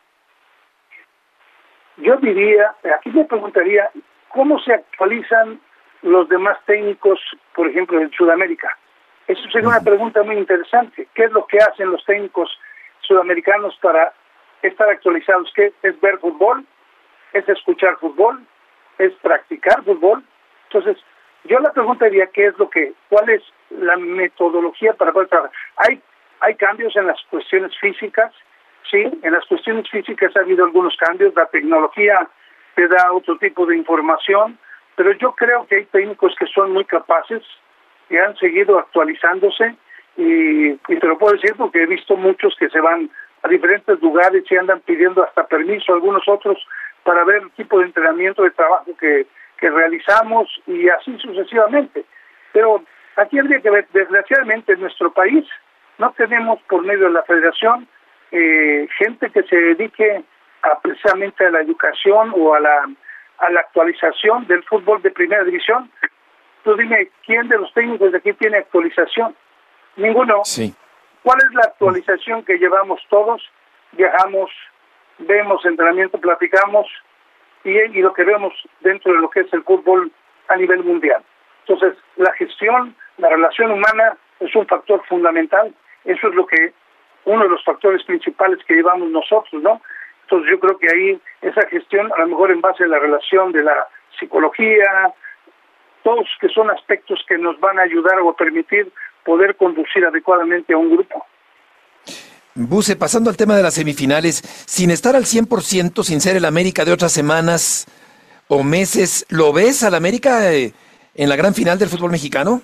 Yo diría, aquí me preguntaría, ¿cómo se actualizan los demás técnicos, por ejemplo, en Sudamérica? Eso sería una pregunta muy interesante. ¿Qué es lo que hacen los técnicos sudamericanos para estar actualizados? ¿Qué es ver fútbol? ¿Es escuchar fútbol? ¿Es practicar fútbol? Entonces, yo la pregunta diría, ¿cuál es la metodología para poder trabajar? Hay cambios en las cuestiones físicas, sí, en las cuestiones físicas ha habido algunos cambios, la tecnología te da otro tipo de información, pero yo creo que hay técnicos que son muy capaces, que han seguido actualizándose, y te lo puedo decir porque he visto muchos que se van a diferentes lugares y andan pidiendo hasta permiso, algunos otros, para ver el tipo de entrenamiento, de trabajo que realizamos y así sucesivamente. Pero aquí habría que ver, desgraciadamente en nuestro país no tenemos por medio de la federación gente que se dedique precisamente a la educación o a la actualización del fútbol de primera división. Tú dime, ¿quién de los técnicos de aquí tiene actualización? Ninguno. Sí. ¿Cuál es la actualización que llevamos todos? Viajamos, vemos entrenamiento, platicamos y lo que vemos dentro de lo que es el fútbol a nivel mundial. Entonces, la gestión, la relación humana es un factor fundamental. Eso es uno de los factores principales que llevamos nosotros, ¿no? Entonces, yo creo que ahí esa gestión, a lo mejor en base a la relación de la psicología, todos que son aspectos que nos van a ayudar o a permitir poder conducir adecuadamente a un grupo. Buse, pasando al tema de las semifinales, sin estar al 100%, sin ser el América de otras semanas o meses, ¿lo ves al América en la gran final del fútbol mexicano?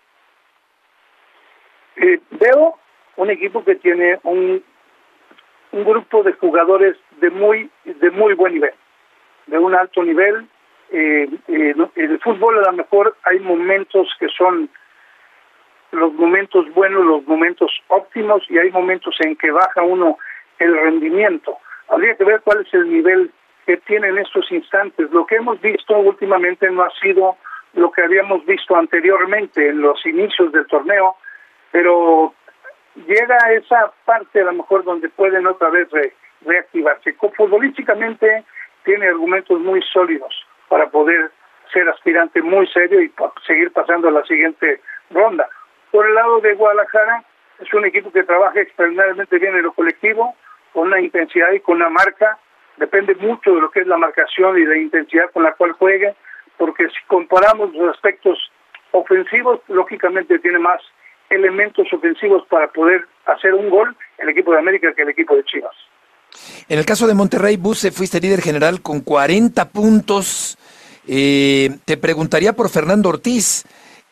Veo un equipo que tiene un grupo de jugadores de muy buen nivel, de un alto nivel. En el fútbol a lo mejor hay momentos que son los momentos buenos, los momentos óptimos, y hay momentos en que baja uno el rendimiento. Habría que ver cuál es el nivel que tiene en estos instantes. Lo que hemos visto últimamente no ha sido lo que habíamos visto anteriormente en los inicios del torneo, pero llega a esa parte a lo mejor donde pueden otra vez reactivarse. Futbolísticamente tiene argumentos muy sólidos para poder ser aspirante muy serio y seguir pasando a la siguiente ronda. Por el lado de Guadalajara, es un equipo que trabaja extraordinariamente bien en lo colectivo, con una intensidad y con una marca. Depende mucho de lo que es la marcación y la intensidad con la cual juegue, porque si comparamos los aspectos ofensivos, lógicamente tiene más elementos ofensivos para poder hacer un gol el equipo de América que el equipo de Chivas. En el caso de Monterrey, Buse, fuiste líder general con 40 puntos. Te preguntaría por Fernando Ortiz.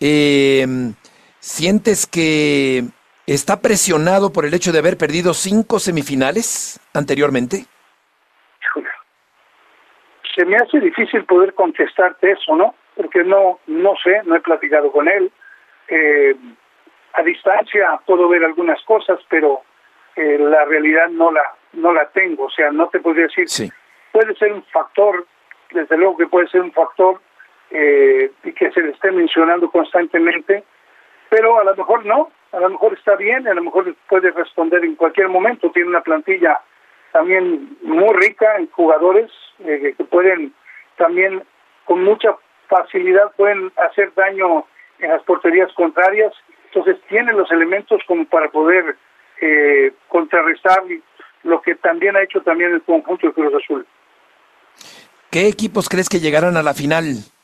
¿Sientes que está presionado por el hecho de haber perdido 5 semifinales anteriormente? Se me hace difícil poder contestarte eso, ¿no? Porque no sé, no he platicado con él. A distancia puedo ver algunas cosas, pero la realidad no la tengo. O sea, no te podría decir. Sí. Puede ser un factor, desde luego que puede ser un factor y que se le esté mencionando constantemente, pero a lo mejor no, a lo mejor está bien, a lo mejor puede responder en cualquier momento. Tiene una plantilla también muy rica en jugadores que pueden también con mucha facilidad pueden hacer daño en las porterías contrarias. Entonces tienen los elementos como para poder contrarrestar lo que también ha hecho también el conjunto de Cruz Azul. ¿Qué equipos crees que llegarán a la final?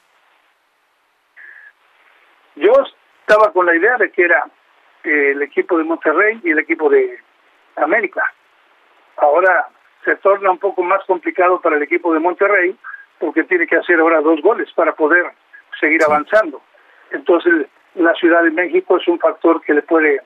Yo estaba con la idea de que era el equipo de Monterrey y el equipo de América. Ahora se torna un poco más complicado para el equipo de Monterrey porque tiene que hacer ahora 2 goles para poder seguir avanzando. Entonces la Ciudad de México es un factor que le puede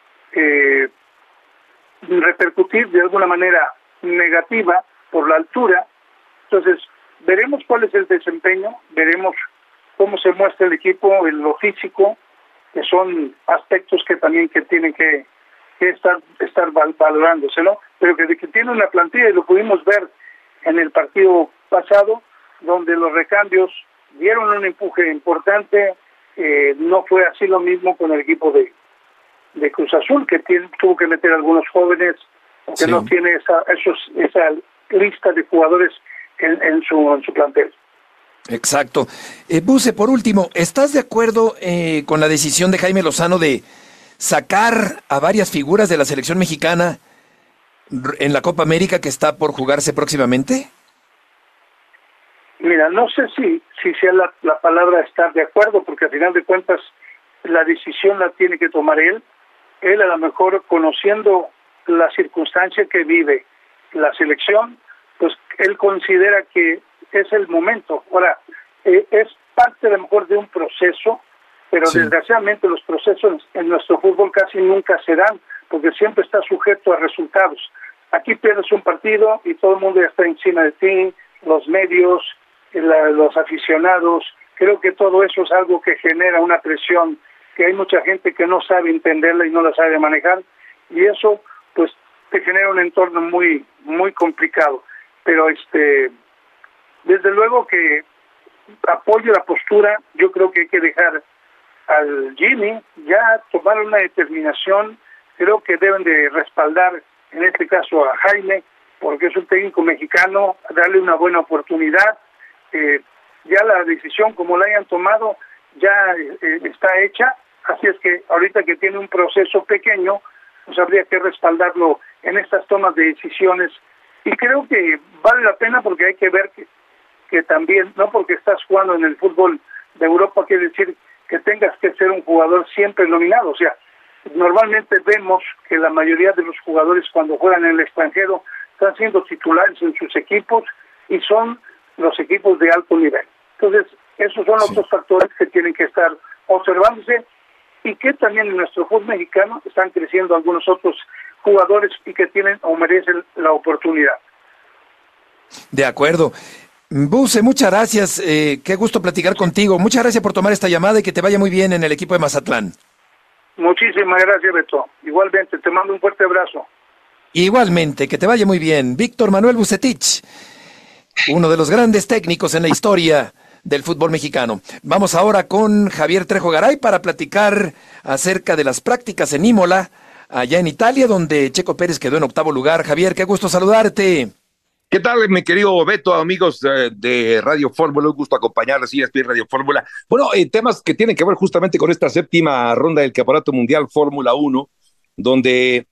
repercutir de alguna manera negativa por la altura. Entonces veremos cuál es el desempeño, veremos cómo se muestra el equipo en lo físico, que son aspectos que también que tienen que estar valorándose, ¿no? Pero que tiene una plantilla, y lo pudimos ver en el partido pasado, donde los recambios dieron un empuje importante. No fue así lo mismo con el equipo de Cruz Azul, que tuvo que meter algunos jóvenes, que sí. No tiene esa lista de jugadores en su plantel. Exacto. Buse, por último, ¿estás de acuerdo con la decisión de Jaime Lozano de sacar a varias figuras de la selección mexicana en la Copa América que está por jugarse próximamente? Mira, no sé si sea la palabra estar de acuerdo, porque al final de cuentas la decisión la tiene que tomar él. Él a lo mejor, conociendo la circunstancia que vive la selección, pues él considera que es el momento. Ahora, es parte a lo mejor de un proceso, pero sí. Desgraciadamente los procesos en nuestro fútbol casi nunca se dan, porque siempre está sujeto a resultados. Aquí pierdes un partido y todo el mundo ya está encima de ti, los medios, los aficionados. Creo que todo eso es algo que genera una presión que hay mucha gente que no sabe entenderla y no la sabe manejar, y eso pues te genera un entorno muy muy complicado. Pero desde luego que apoyo la postura. Yo creo que hay que dejar al Jimmy ya tomar una determinación. Creo que deben de respaldar en este caso a Jaime, porque es un técnico mexicano, darle una buena oportunidad. Ya la decisión, como la hayan tomado, ya está hecha, así es que ahorita que tiene un proceso pequeño, pues habría que respaldarlo en estas tomas de decisiones, y creo que vale la pena, porque hay que ver que también, no porque estás jugando en el fútbol de Europa quiere decir que tengas que ser un jugador siempre nominado. O sea, Normalmente vemos que la mayoría de los jugadores cuando juegan en el extranjero están siendo titulares en sus equipos y son los equipos de alto nivel. Entonces, esos son otros factores que tienen que estar observándose y que también en nuestro fútbol mexicano están creciendo algunos otros jugadores y que tienen o merecen la oportunidad. De acuerdo. Buse, muchas gracias. Qué gusto platicar contigo. Muchas gracias por tomar esta llamada y que te vaya muy bien en el equipo de Mazatlán. Muchísimas gracias, Beto. Igualmente, te mando un fuerte abrazo. Igualmente, que te vaya muy bien. Víctor Manuel Vucetich, uno de los grandes técnicos en la historia del fútbol mexicano. Vamos ahora con Javier Trejo Garay para platicar acerca de las prácticas en Imola, allá en Italia, donde Checo Pérez quedó en 8º lugar. Javier, qué gusto saludarte. ¿Qué tal, mi querido Beto, amigos de Radio Fórmula? Un gusto acompañarles y ESPN Radio Fórmula. Bueno, temas que tienen que ver justamente con esta 7ª ronda del Campeonato Mundial Fórmula 1, donde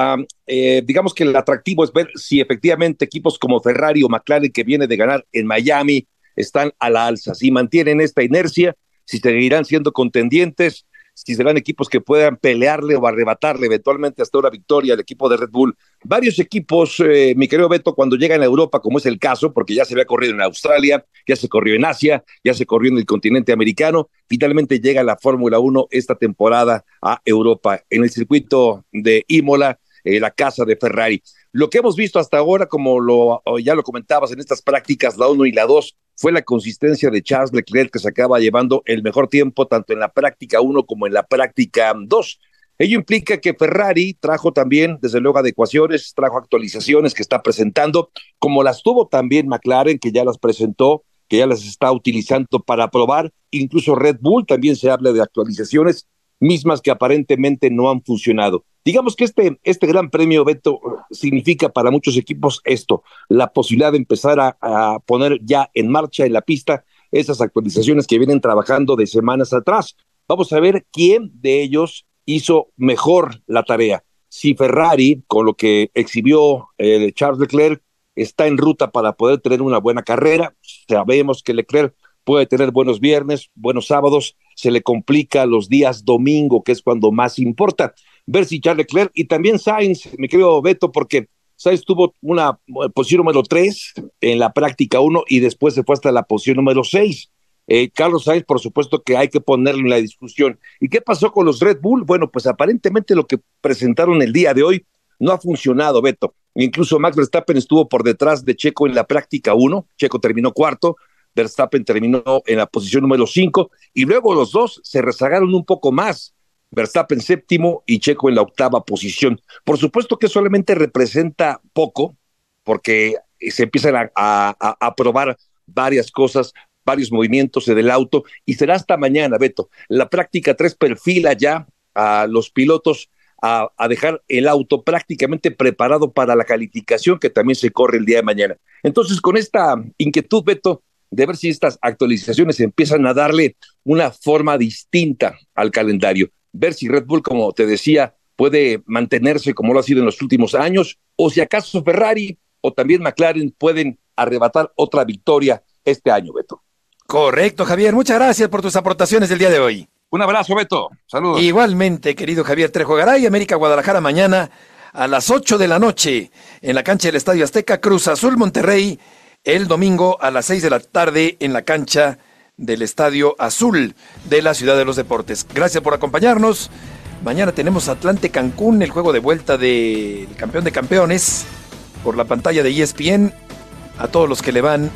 digamos que el atractivo es ver si efectivamente equipos como Ferrari o McLaren, que viene de ganar en Miami, están a la alza, si mantienen esta inercia, si seguirán siendo contendientes, si serán equipos que puedan pelearle o arrebatarle eventualmente hasta una victoria al equipo de Red Bull. Varios equipos, mi querido Beto, cuando llegan a Europa, como es el caso, porque ya se había corrido en Australia, ya se corrió en Asia, ya se corrió en el continente americano, finalmente llega la Fórmula 1 esta temporada a Europa, en el circuito de Imola, la casa de Ferrari. Lo que hemos visto hasta ahora, como ya lo comentabas en estas prácticas, la 1 y la 2, fue la consistencia de Charles Leclerc, que se acaba llevando el mejor tiempo tanto en la práctica 1 como en la práctica 2. Ello implica que Ferrari trajo también, desde luego, adecuaciones, trajo actualizaciones que está presentando, como las tuvo también McLaren, que ya las presentó, que ya las está utilizando para probar. Incluso Red Bull también se habla de actualizaciones mismas que aparentemente no han funcionado. Digamos que este gran premio, Beto, significa para muchos equipos esto, la posibilidad de empezar a poner ya en marcha en la pista esas actualizaciones que vienen trabajando de semanas atrás. Vamos a ver quién de ellos hizo mejor la tarea. Si Ferrari, con lo que exhibió Charles Leclerc, está en ruta para poder tener una buena carrera. Sabemos que Leclerc puede tener buenos viernes, buenos sábados, se le complica los días domingo, que es cuando más importa. Ver si Charles Leclerc y también Sainz, mi querido Beto, porque Sainz tuvo una posición número 3 en la práctica 1 y después se fue hasta la posición número 6. Carlos Sainz, por supuesto que hay que ponerlo en la discusión. ¿Y qué pasó con los Red Bull? Bueno, pues aparentemente lo que presentaron el día de hoy no ha funcionado, Beto. Incluso Max Verstappen estuvo por detrás de Checo en la práctica 1, Checo terminó 4º, Verstappen terminó en la posición número 5, y luego los dos se rezagaron un poco más, Verstappen 7º y Checo en la 8ª posición. Por supuesto que solamente representa poco, porque se empiezan a probar varias cosas, varios movimientos del auto, y será hasta mañana, Beto. La práctica 3 perfila ya a los pilotos a dejar el auto prácticamente preparado para la calificación que también se corre el día de mañana. Entonces, con esta inquietud, Beto, de ver si estas actualizaciones empiezan a darle una forma distinta al calendario, ver si Red Bull, como te decía, puede mantenerse como lo ha sido en los últimos años, o si acaso Ferrari o también McLaren pueden arrebatar otra victoria este año, Beto. Correcto, Javier. Muchas gracias por tus aportaciones del día de hoy. Un abrazo, Beto. Saludos. Igualmente, querido Javier Trejo Garay. América Guadalajara mañana a las 8 de la noche en la cancha del Estadio Azteca. Cruz Azul Monterrey el domingo a las 6 de la tarde en la cancha del Estadio Azul de la Ciudad de los Deportes. Gracias por acompañarnos. Mañana tenemos Atlante Cancún, el juego de vuelta del campeón de campeones por la pantalla de ESPN. A todos los que le van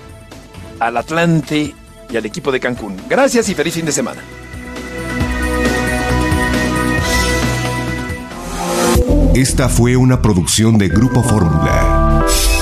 al Atlante y al equipo de Cancún. Gracias y feliz fin de semana. Esta fue una producción de Grupo Fórmula.